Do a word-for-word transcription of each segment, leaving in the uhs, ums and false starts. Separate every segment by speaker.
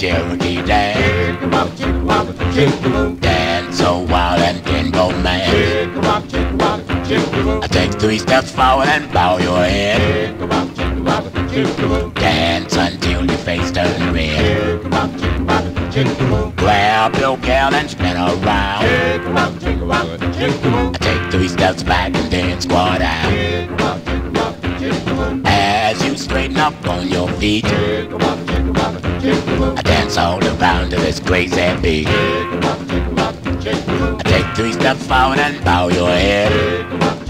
Speaker 1: Cherokee dance. Dance so wild and can go mad. I take three steps forward and bow your head. Dance until your face turns red. Grab your gal and spin around. I take three steps back and then squat out. As you straighten up on your feet, I dance all around to this crazy beat. I take three steps forward and bow your head.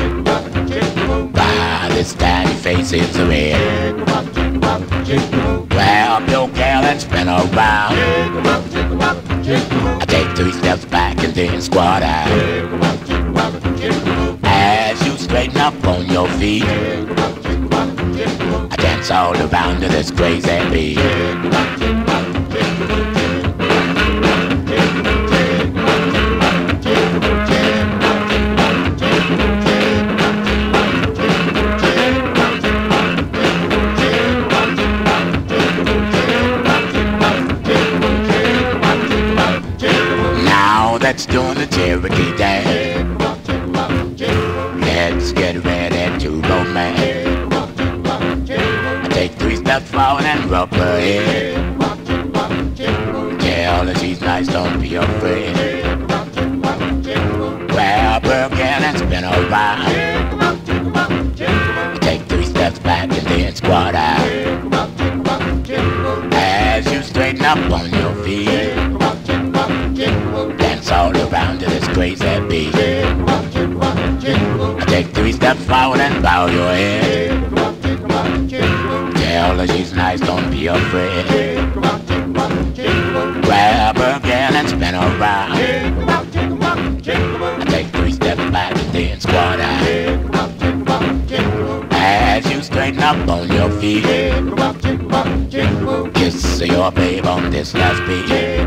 Speaker 1: By this time your face is red. Grab your gal and spin around. I take three steps back and then squat out. As you straighten up on your feet, I dance all around to this crazy beat. Now that's doing the Cherokee dance. Let's get ready to romance. I take three steps forward and rub her head. Tell her she's nice, don't be afraid. Grab her again and spin around. Take three steps back and then squat out. As you straighten up on your feet, dance all around to this crazy beat. I take three steps forward and bow your head. Tell her she's nice, don't be afraid. Grab her again and spin around. I take three steps back and then squat out. As you straighten up on your feet, kiss your babe on this last beat.